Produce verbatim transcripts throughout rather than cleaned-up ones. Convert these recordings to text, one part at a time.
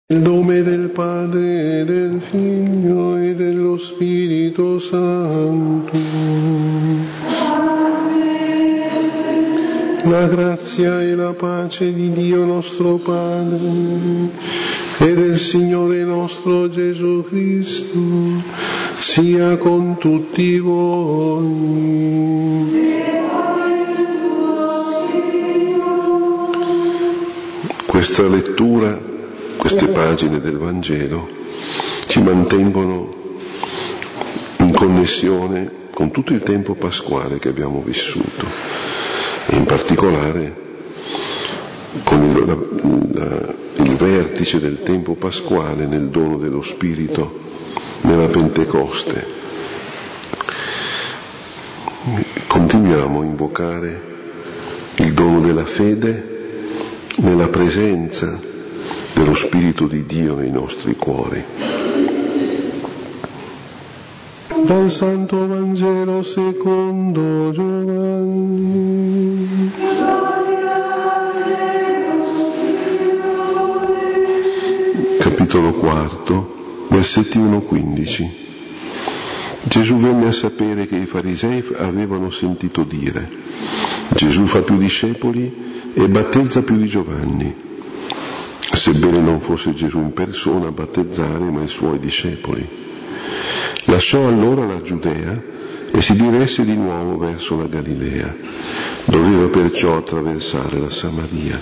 Nel nome del Padre, del Figlio e dello Spirito Santo. La grazia e la pace di Dio nostro Padre e del Signore nostro Gesù Cristo sia con tutti voi. Questa lettura, queste pagine del Vangelo ci mantengono in connessione con tutto il tempo pasquale che abbiamo vissuto e in particolare con il, la, la, il vertice del tempo pasquale nel dono dello Spirito nella Pentecoste. Continuiamo a invocare il dono della fede nella presenza dello Spirito di Dio nei nostri cuori. Dal Santo Vangelo secondo Giovanni. Capitolo quarto, versetti uno quindici. Gesù venne a sapere che i farisei avevano sentito dire: Gesù fa più discepoli e battezza più di Giovanni. Sebbene non fosse Gesù in persona a battezzare, ma i suoi discepoli. Lasciò allora la Giudea e si diresse di nuovo verso la Galilea. Doveva perciò attraversare la Samaria.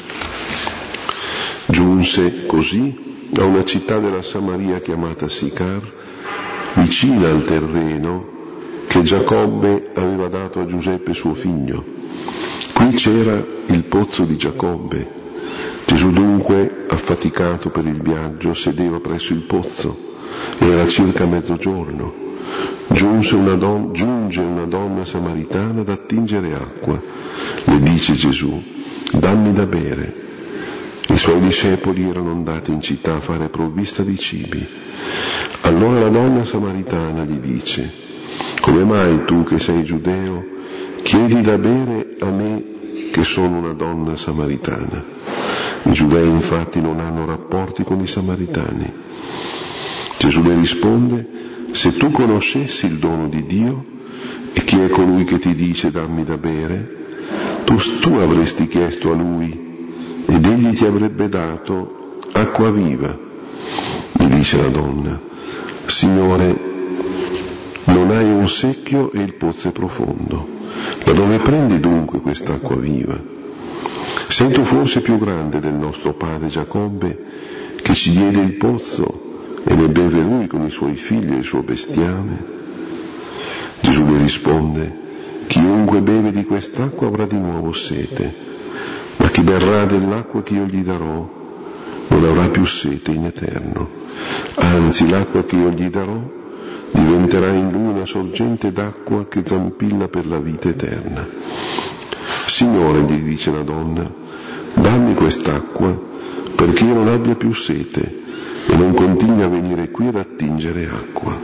Giunse così a una città della Samaria chiamata Sicar, vicina al terreno che Giacobbe aveva dato a Giuseppe suo figlio. Qui c'era il pozzo di Giacobbe. Gesù dunque, affaticato per il viaggio, sedeva presso il pozzo. Era circa mezzogiorno. Giunse una don- giunge una donna samaritana ad attingere acqua. Le dice Gesù: dammi da bere. I suoi discepoli erano andati in città a fare provvista di cibi. Allora la donna samaritana gli dice: come mai tu che sei giudeo chiedi da bere a me che sono una donna samaritana? I giudei infatti non hanno rapporti con i samaritani. Gesù le risponde: se tu conoscessi il dono di Dio e chi è colui che ti dice dammi da bere, tu, tu avresti chiesto a lui ed egli ti avrebbe dato acqua viva. Gli dice la donna: Signore, non hai un secchio e il pozzo è profondo. Da dove prendi dunque quest'acqua viva? Sei tu forse più grande del nostro padre Giacobbe, che ci diede il pozzo e ne beve lui con i suoi figli e il suo bestiame? Gesù le risponde: chiunque beve di quest'acqua avrà di nuovo sete, ma chi berrà dell'acqua che io gli darò non avrà più sete in eterno. Anzi, l'acqua che io gli darò diventerà in lui una sorgente d'acqua che zampilla per la vita eterna. Signore, gli dice la donna, dammi quest'acqua perché io non abbia più sete e non continui a venire qui ad attingere acqua.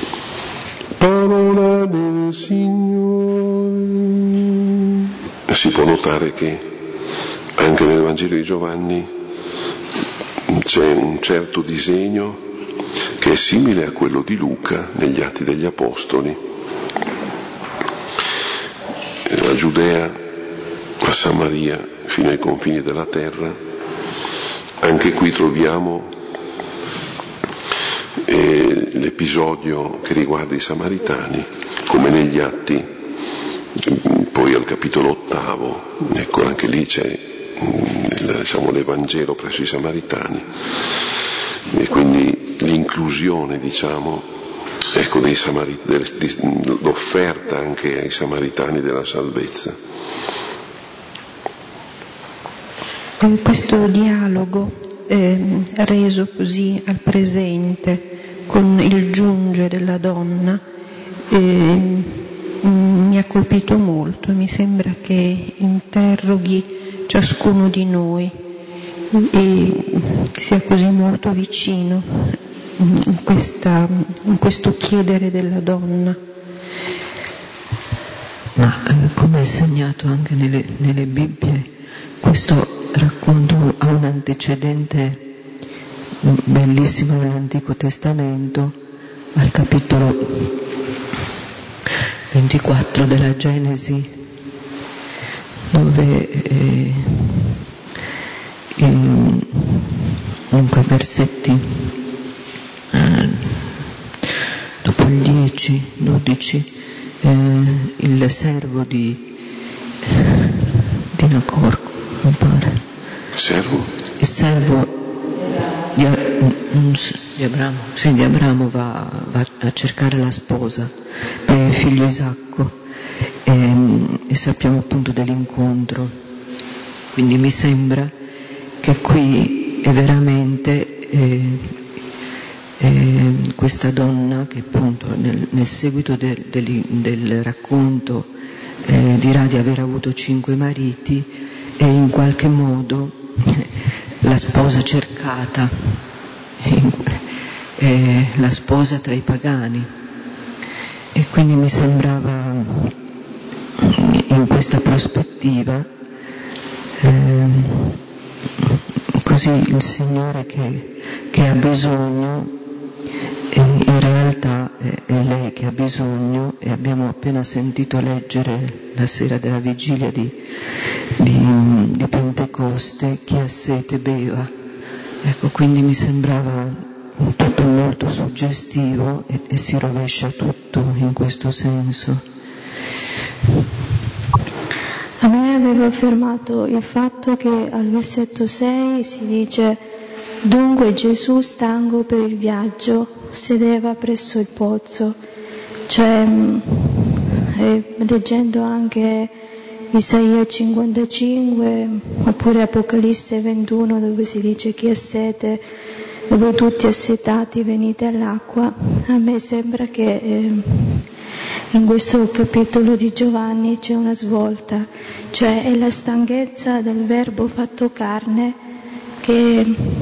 Parola del Signore. Si può notare che anche nel Vangelo di Giovanni c'è un certo disegno che è simile a quello di Luca negli Atti degli Apostoli. La Giudea, la Samaria, fino ai confini della terra. Anche qui troviamo eh, l'episodio che riguarda i Samaritani, come negli Atti, poi al capitolo ottavo, ecco, anche lì c'è diciamo, l'Evangelo presso i Samaritani, e quindi l'inclusione, diciamo, ecco, dei Samari- l'offerta anche ai Samaritani della salvezza. Questo dialogo eh, reso così al presente con il giungere della donna eh, mi ha colpito molto. Mi sembra che interroghi ciascuno di noi e sia così molto vicino in, questa, in questo chiedere della donna. Ma eh, come è segnato anche nelle, nelle Bibbie, questo racconto ha un antecedente bellissimo nell'Antico Testamento, al capitolo ventiquattro della Genesi, dove eh, in, in quei versetti eh, dopo il dieci, dodici, eh, il servo di di Nacor, mi pare. Servo? Il servo di, di Abramo, sì, di Abramo va, va a cercare la sposa per il figlio Isacco e, e sappiamo appunto dell'incontro. Quindi mi sembra che qui è veramente eh, eh, questa donna che appunto nel, nel seguito del, del, del racconto eh, dirà di aver avuto cinque mariti e in qualche modo la sposa cercata, eh, la sposa tra i pagani, e quindi mi sembrava in questa prospettiva eh, così il Signore che, che ha bisogno, e in realtà è, è lei che ha bisogno, e abbiamo appena sentito leggere la sera della vigilia di, di, di Pentecoste: chi ha sete beva. Ecco, quindi mi sembrava tutto molto suggestivo e, e si rovescia tutto in questo senso. A me aveva fermato il fatto che al versetto sei si dice: dunque Gesù, stanco per il viaggio, sedeva presso il pozzo. Cioè, eh, leggendo anche Isaia cinquantacinque oppure Apocalisse ventuno, dove si dice: chi ha sete, e voi tutti assetati venite all'acqua, a me sembra che eh, in questo capitolo di Giovanni c'è una svolta, cioè è la stanchezza del Verbo fatto carne che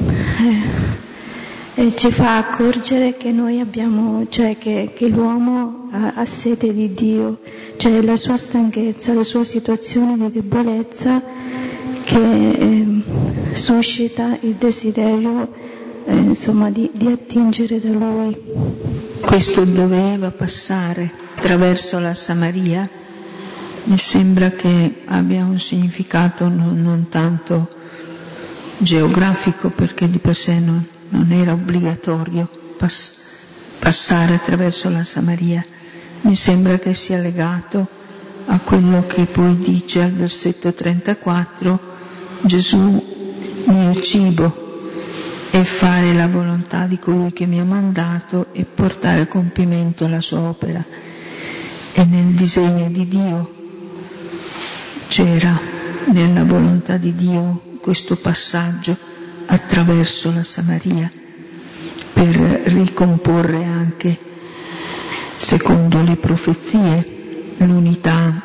eh, ci fa accorgere che noi abbiamo, cioè che, che l'uomo ha, ha sete di Dio, cioè la sua stanchezza, la sua situazione di debolezza che eh, suscita il desiderio eh, insomma di, di attingere da Lui. Questo doveva passare attraverso la Samaria. Mi sembra che abbia un significato non, non tanto geografico, perché di per sé non, non era obbligatorio pass- passare attraverso la Samaria. Mi sembra che sia legato a quello che poi dice al versetto trentaquattro: Gesù, mio cibo è fare la volontà di colui che mi ha mandato e portare a compimento la sua opera. E nel disegno di Dio c'era, nella volontà di Dio, questo passaggio attraverso la Samaria per ricomporre anche, secondo le profezie, l'unità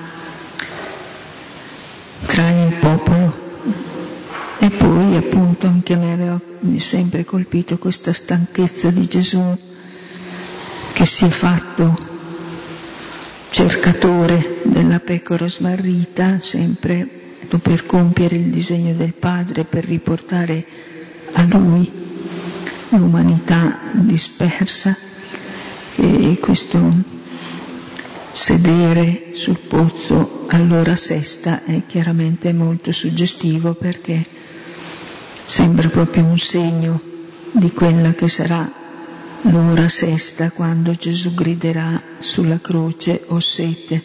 tra il popolo. E poi appunto anche a me aveva sempre colpito questa stanchezza di Gesù, che si è fatto cercatore della pecora smarrita, sempre per compiere il disegno del Padre, per riportare a Lui l'umanità dispersa. E questo sedere sul pozzo all'ora sesta è chiaramente molto suggestivo, perché sembra proprio un segno di quella che sarà l'ora sesta, quando Gesù griderà sulla croce: ho sete.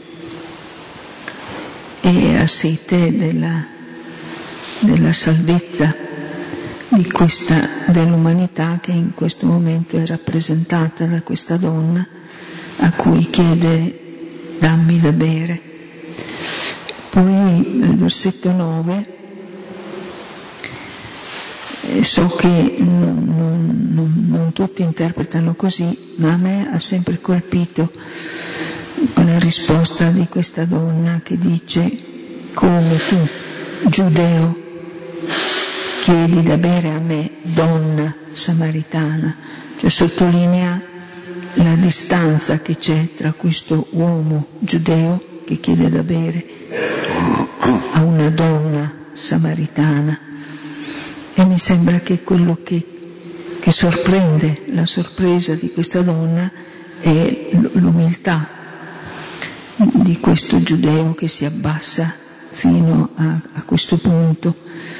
E ha sete della, della salvezza di questa, dell'umanità, che in questo momento è rappresentata da questa donna a cui chiede: dammi da bere. Poi nel versetto nove, so che non, non, non, non tutti interpretano così, ma a me ha sempre colpito la risposta di questa donna che dice: come tu, giudeo, chiedi da bere a me, donna samaritana. Cioè sottolinea la distanza che c'è tra questo uomo giudeo che chiede da bere a una donna samaritana. E mi sembra che quello che, che sorprende, la sorpresa di questa donna è l'umiltà di questo giudeo che si abbassa fino a, a questo punto.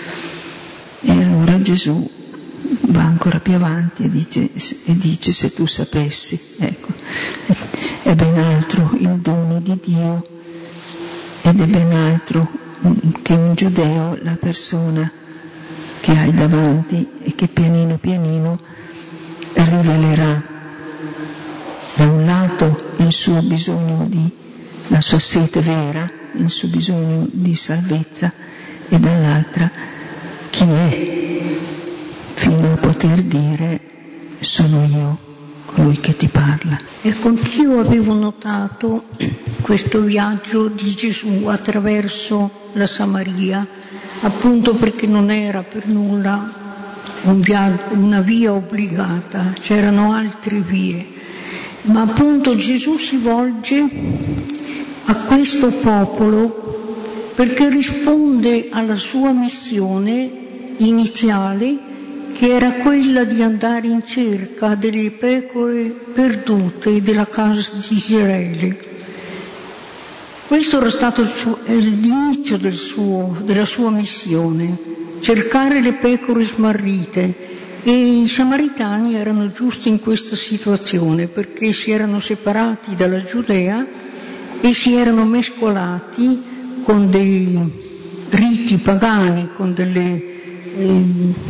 E allora Gesù va ancora più avanti e dice, e dice se tu sapessi, ecco, è ben altro il dono di Dio ed è ben altro che un giudeo, la persona che hai davanti e che pianino pianino rivelerà da un lato il suo bisogno di, la sua sete vera, il suo bisogno di salvezza, e dall'altra chi è, fino a poter dire sono io colui che ti parla. Ecco, anch'io avevo notato questo viaggio di Gesù attraverso la Samaria, appunto perché non era per nulla un viaggio, una via obbligata, c'erano altre vie, ma appunto Gesù si volge a questo popolo perché risponde alla sua missione iniziale, che era quella di andare in cerca delle pecore perdute della casa di Israele. Questo era stato il suo, l'inizio del suo, della sua missione, cercare le pecore smarrite, e i samaritani erano giusti in questa situazione perché si erano separati dalla Giudea e si erano mescolati con dei riti pagani, con delle eh,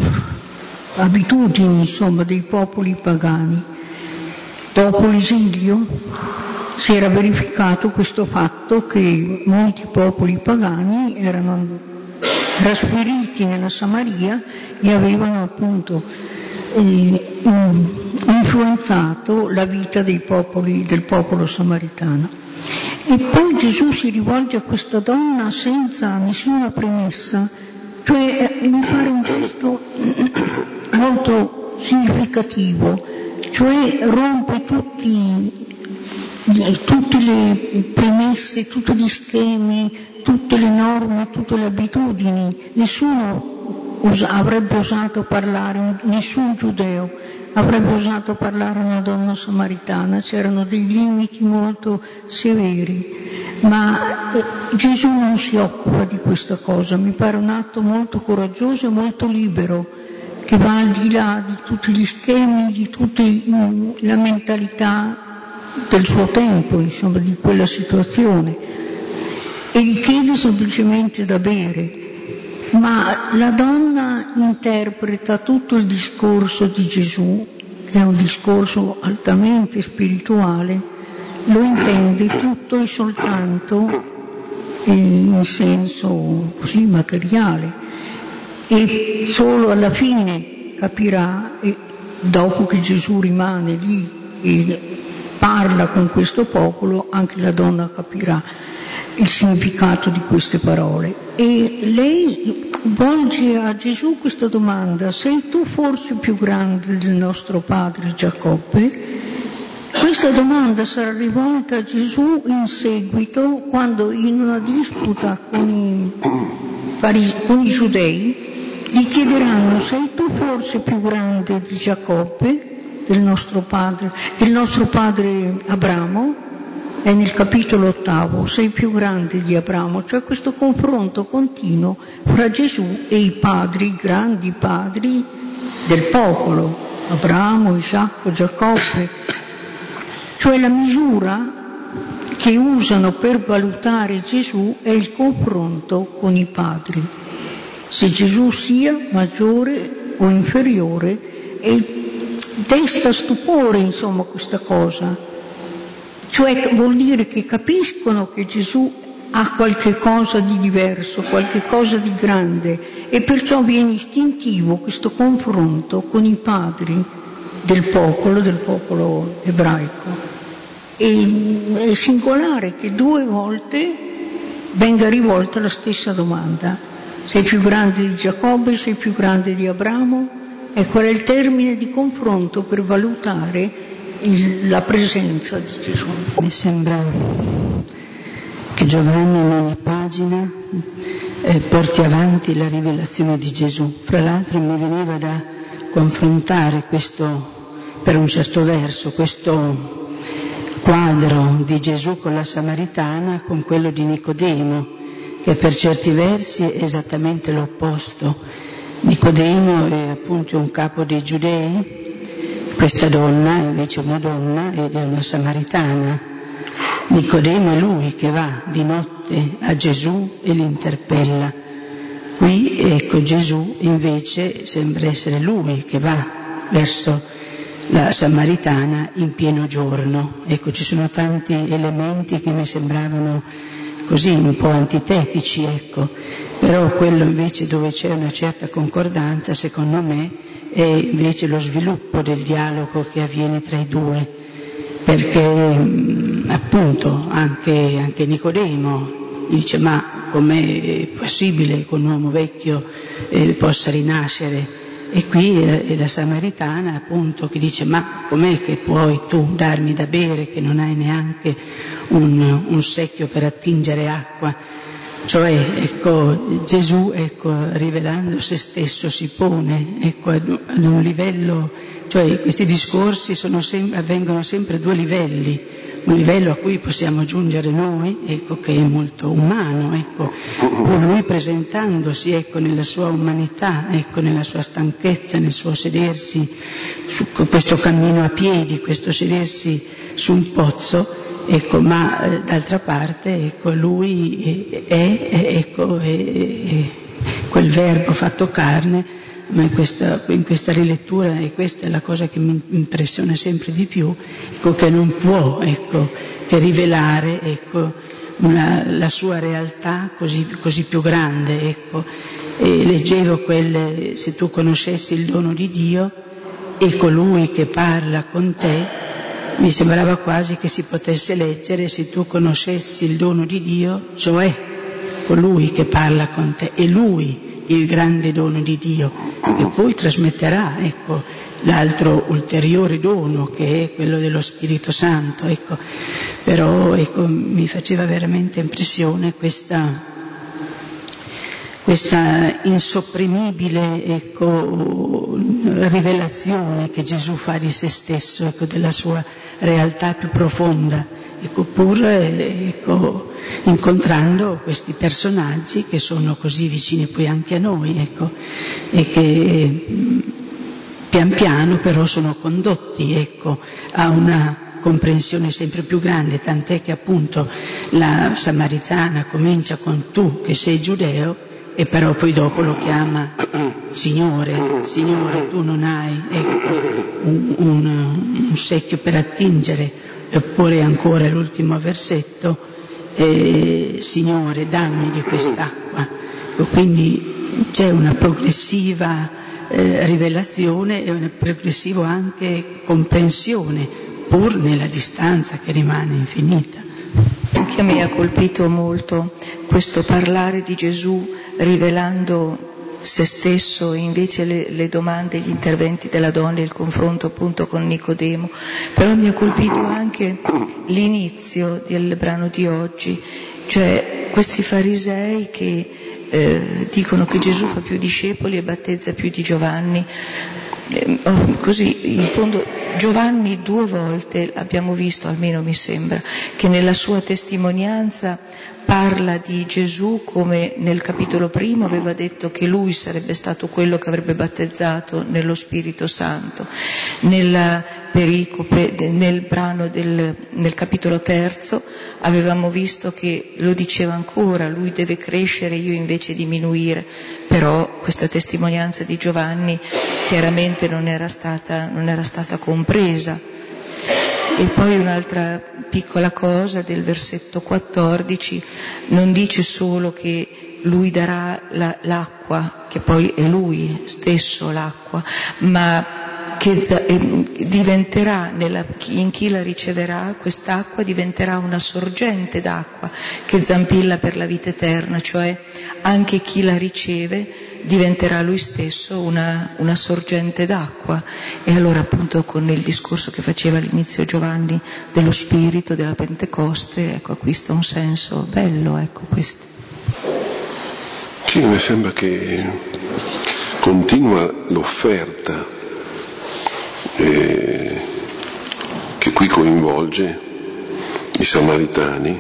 abitudini, insomma, dei popoli pagani. Dopo l'esilio si era verificato questo fatto che molti popoli pagani erano trasferiti nella Samaria e avevano appunto eh, influenzato la vita dei popoli, del popolo samaritano. E poi Gesù si rivolge a questa donna senza nessuna premessa, cioè mi pare un gesto molto significativo, cioè rompe tutti, tutte le premesse, tutti gli schemi, tutte le norme, tutte le abitudini. Nessuno us- avrebbe osato parlare, nessun giudeo avrebbe osato parlare a una donna samaritana, c'erano dei limiti molto severi, ma eh, Gesù non si occupa di questa cosa. Mi pare un atto molto coraggioso e molto libero, che va al di là di tutti gli schemi, di tutta la mentalità del suo tempo, insomma, di quella situazione, e gli chiede semplicemente da bere. Ma la donna interpreta tutto il discorso di Gesù, che è un discorso altamente spirituale, lo intende tutto e soltanto in senso così materiale, e solo alla fine capirà, e dopo che Gesù rimane lì e parla con questo popolo, anche la donna capirà il significato di queste parole. E lei volge a Gesù questa domanda: sei tu forse più grande del nostro padre Giacobbe? Questa domanda sarà rivolta a Gesù in seguito, quando in una disputa con i, con i giudei gli chiederanno: sei tu forse più grande di Giacobbe, del nostro padre, del nostro padre Abramo? È nel capitolo ottavo, sei più grande di Abramo, cioè questo confronto continuo fra Gesù e i padri, i grandi padri del popolo, Abramo, Isacco, Giacobbe, cioè la misura che usano per valutare Gesù è il confronto con i padri, se Gesù sia maggiore o inferiore, e desta stupore, insomma, questa cosa. Cioè vuol dire che capiscono che Gesù ha qualche cosa di diverso, qualche cosa di grande, e perciò viene istintivo questo confronto con i padri del popolo, del popolo ebraico. E è singolare che due volte venga rivolta la stessa domanda: sei più grande di Giacobbe, sei più grande di Abramo? E qual è il termine di confronto per valutare Il, la presenza di Gesù? Mi sembra che Giovanni in ogni pagina eh, porti avanti la rivelazione di Gesù. Fra l'altro mi veniva da confrontare questo, per un certo verso, questo quadro di Gesù con la Samaritana con quello di Nicodemo, che per certi versi è esattamente l'opposto. Nicodemo è appunto un capo dei giudei, questa donna è invece una donna ed è una samaritana. Nicodemo è lui che va di notte a Gesù e l'interpella. Qui, ecco, Gesù invece sembra essere lui che va verso la Samaritana in pieno giorno. Ecco, ci sono tanti elementi che mi sembravano così un po' antitetici, ecco, però quello invece dove c'è una certa concordanza, secondo me, è invece lo sviluppo del dialogo che avviene tra i due, perché appunto anche, anche Nicodemo dice: ma com'è possibile che un uomo vecchio eh, possa rinascere? E qui è, è la Samaritana appunto che dice: ma com'è che puoi tu darmi da bere che non hai neanche un, un secchio per attingere acqua? Cioè, ecco, Gesù, ecco, rivelando se stesso si pone, ecco, ad, ad un livello, cioè questi discorsi sono sem- avvengono sempre a due livelli, un livello a cui possiamo giungere noi, ecco, che è molto umano, ecco, pur lui presentandosi, ecco, nella sua umanità, ecco, nella sua stanchezza, nel suo sedersi su questo cammino a piedi, questo sedersi su un pozzo. Ecco, ma eh, d'altra parte, ecco, lui è, è, è, ecco, è, è quel verbo fatto carne, ma in questa, in questa rilettura, e questa è la cosa che mi impressiona sempre di più, ecco, che non può, ecco, che rivelare, ecco, una, la sua realtà così, così più grande, ecco. E leggevo quelle: se tu conoscessi il dono di Dio e colui che parla con te. Mi sembrava quasi che si potesse leggere: se tu conoscessi il dono di Dio, cioè colui che parla con te, è lui il grande dono di Dio, che poi trasmetterà, ecco, l'altro ulteriore dono che è quello dello Spirito Santo, ecco. Però, ecco, mi faceva veramente impressione questa questa insopprimibile, ecco, rivelazione che Gesù fa di se stesso, ecco, della sua realtà più profonda, ecco, pur ecco, incontrando questi personaggi che sono così vicini poi anche a noi, ecco, e che pian piano però sono condotti, ecco, a una comprensione sempre più grande, tant'è che appunto la Samaritana comincia con tu che sei giudeo, e però poi dopo lo chiama Signore, Signore, tu non hai, ecco, un, un, un secchio per attingere, oppure ancora l'ultimo versetto, eh, Signore, dammi di quest'acqua. Quindi c'è una progressiva eh, rivelazione e una progressiva anche comprensione, pur nella distanza che rimane infinita. Anche a me ha colpito molto questo parlare di Gesù rivelando se stesso e invece le, le domande, gli interventi della donna e il confronto appunto con Nicodemo. Però mi ha colpito anche l'inizio del brano di oggi, cioè questi farisei che eh, dicono che Gesù fa più discepoli e battezza più di Giovanni. Eh, oh, così in fondo Giovanni due volte abbiamo visto, almeno mi sembra, che nella sua testimonianza parla di Gesù come nel capitolo primo aveva detto che lui sarebbe stato quello che avrebbe battezzato nello Spirito Santo. Nella pericope, nel brano del nel capitolo terzo avevamo visto che lo diceva ancora: lui deve crescere, io invece diminuire. Però questa testimonianza di Giovanni chiaramente non era stata, non era stata compresa. E poi un'altra piccola cosa del versetto quattordici, non dice solo che lui darà la, l'acqua, che poi è lui stesso l'acqua, ma che diventerà, nella, in chi la riceverà, quest'acqua diventerà una sorgente d'acqua che zampilla per la vita eterna, cioè anche chi la riceve diventerà lui stesso una, una sorgente d'acqua. E allora appunto con il discorso che faceva all'inizio Giovanni dello Spirito, della Pentecoste, ecco, acquista un senso bello, ecco questo. Sì, mi sembra che continua l'offerta eh, che qui coinvolge i Samaritani,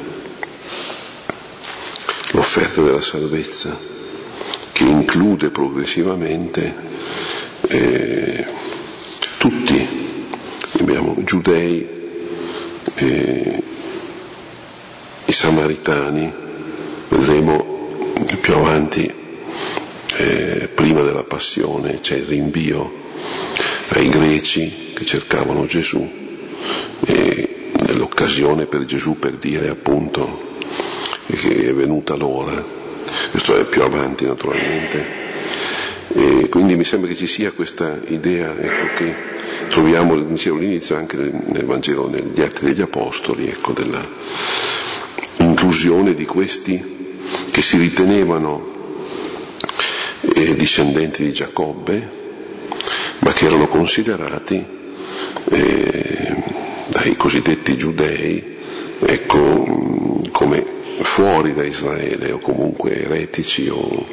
l'offerta della salvezza, che include progressivamente eh, tutti, abbiamo giudei, eh, i Samaritani, vedremo più avanti, eh, prima della passione, c'è il rinvio ai greci che cercavano Gesù, e l'occasione per Gesù per dire appunto che è venuta l'ora. Questo è più avanti naturalmente, e quindi mi sembra che ci sia questa idea, ecco, che troviamo, dicevo all'inizio, anche nel, nel Vangelo, negli Atti degli Apostoli, ecco, della inclusione di questi che si ritenevano eh, discendenti di Giacobbe, ma che erano considerati eh, dai cosiddetti giudei, ecco, come fuori da Israele, o comunque eretici, o,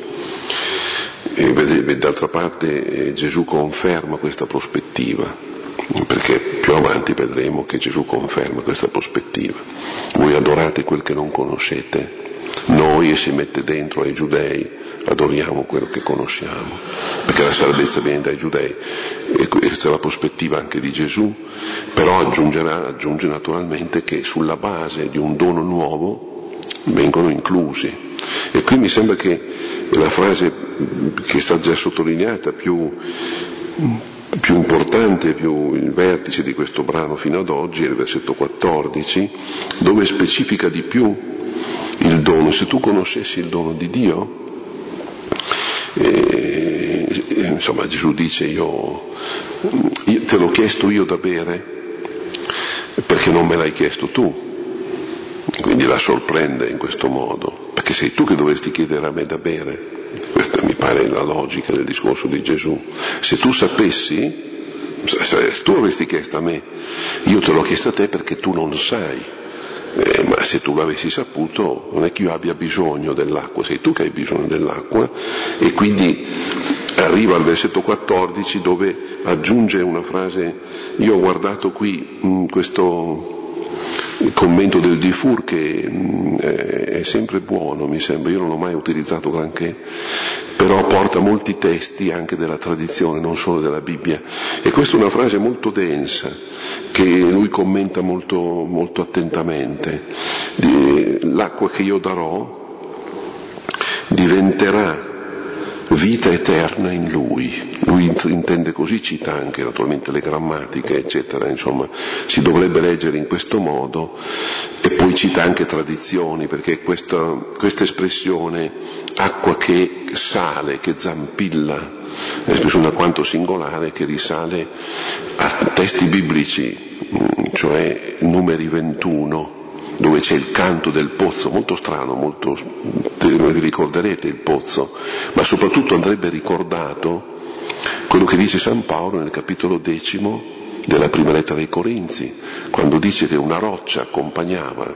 e d'altra parte eh, Gesù conferma questa prospettiva, perché più avanti vedremo che Gesù conferma questa prospettiva. Voi adorate quel che non conoscete, noi, e si mette dentro ai giudei, adoriamo quello che conosciamo, perché la salvezza viene dai giudei, e questa è la prospettiva anche di Gesù, però aggiungerà, aggiunge naturalmente che sulla base di un dono nuovo vengono inclusi. E qui mi sembra che la frase che è stata già sottolineata, più, più importante, più il vertice di questo brano fino ad oggi, è il versetto quattordici, dove specifica di più il dono. Se tu conoscessi il dono di Dio, eh, insomma Gesù dice io, io te l'ho chiesto io da bere perché non me l'hai chiesto tu, quindi la sorprende in questo modo, perché sei tu che dovresti chiedere a me da bere. Questa mi pare la logica del discorso di Gesù. Se tu sapessi, se tu avresti chiesto a me, io te l'ho chiesto a te perché tu non sai. Eh, ma se tu l'avessi saputo, non è che io abbia bisogno dell'acqua, sei tu che hai bisogno dell'acqua. E quindi arriva al versetto quattordici, dove aggiunge una frase. Io ho guardato qui mh, questo il commento del Dufour, che mh, è sempre buono, mi sembra, io non l'ho mai utilizzato granché, però porta molti testi anche della tradizione, non solo della Bibbia, e questa è una frase molto densa che lui commenta molto, molto attentamente. L'acqua che io darò diventerà vita eterna in lui. Lui intende così, cita anche naturalmente le grammatiche eccetera, insomma si dovrebbe leggere in questo modo, e poi cita anche tradizioni, perché questa, questa espressione acqua che sale, che zampilla, è un'espressione alquanto singolare che risale a testi biblici, cioè Numeri ventuno, dove c'è il canto del pozzo, molto strano, molto, vi ricorderete il pozzo, ma soprattutto andrebbe ricordato quello che dice San Paolo nel capitolo decimo della prima lettera ai Corinzi, quando dice che una roccia accompagnava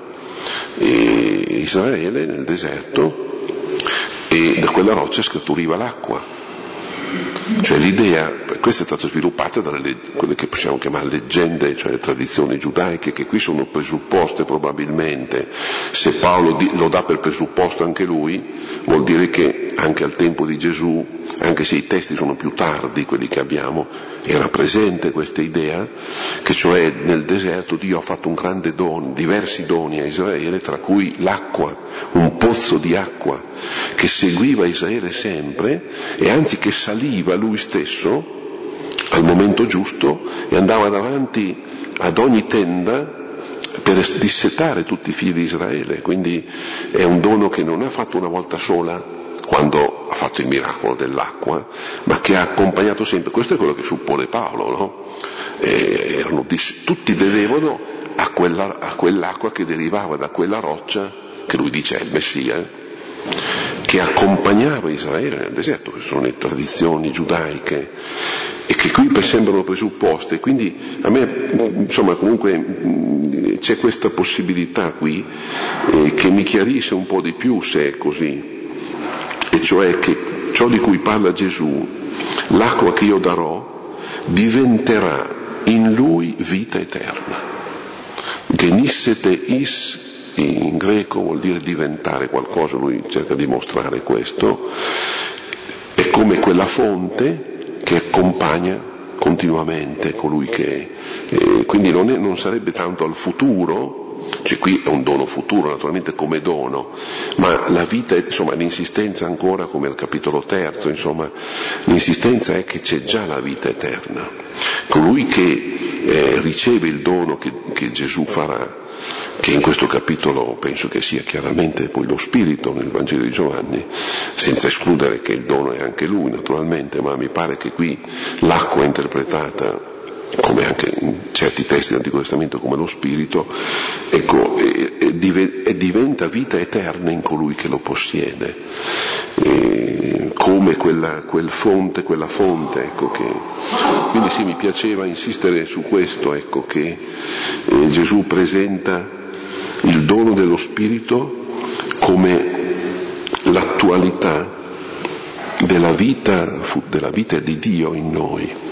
Israele nel deserto e da quella roccia scaturiva l'acqua. Cioè l'idea, questa è stata sviluppata dalle quelle che possiamo chiamare leggende, cioè le tradizioni giudaiche, che qui sono presupposte probabilmente. Se Paolo lo dà per presupposto anche lui, vuol dire che anche al tempo di Gesù, anche se i testi sono più tardi, quelli che abbiamo, era presente questa idea, che cioè nel deserto Dio ha fatto un grande dono, diversi doni a Israele, tra cui l'acqua, un pozzo di acqua che seguiva Israele sempre, e anzi che saliva lui stesso al momento giusto e andava davanti ad ogni tenda per dissetare tutti i figli di Israele. Quindi è un dono che non ha fatto una volta sola quando ha fatto il miracolo dell'acqua, ma che ha accompagnato sempre. Questo è quello che suppone Paolo, no? E erano, tutti vedevano a, quella, a quell'acqua che derivava da quella roccia che lui dice è il Messia, che accompagnava Israele nel deserto. Queste sono le tradizioni giudaiche e che qui sembrano presupposte. Quindi a me, insomma, comunque c'è questa possibilità qui eh, che mi chiarisce un po' di più se è così. e cioè che ciò di cui parla Gesù, l'acqua che io darò, diventerà in lui vita eterna. Genissete is in greco vuol dire diventare qualcosa, lui cerca di mostrare questo, è come quella fonte che accompagna continuamente colui che è, eh, quindi non, è, non sarebbe tanto al futuro, cioè qui è un dono futuro naturalmente come dono, ma la vita, insomma l'insistenza ancora come al capitolo terzo, insomma l'insistenza è che c'è già la vita eterna. Colui che eh, riceve il dono che, che Gesù farà, che in questo capitolo penso che sia chiaramente poi lo Spirito nel Vangelo di Giovanni, senza escludere che il dono è anche lui naturalmente, ma mi pare che qui l'acqua è interpretata, come anche in certi testi dell'Antico Testamento, come lo Spirito, ecco, e, e, dive, e diventa vita eterna in colui che lo possiede, e, come quella, quel fonte, quella fonte, ecco che. Quindi sì, mi piaceva insistere su questo, ecco, che eh, Gesù presenta il dono dello Spirito come l'attualità della vita, della vita di Dio in noi.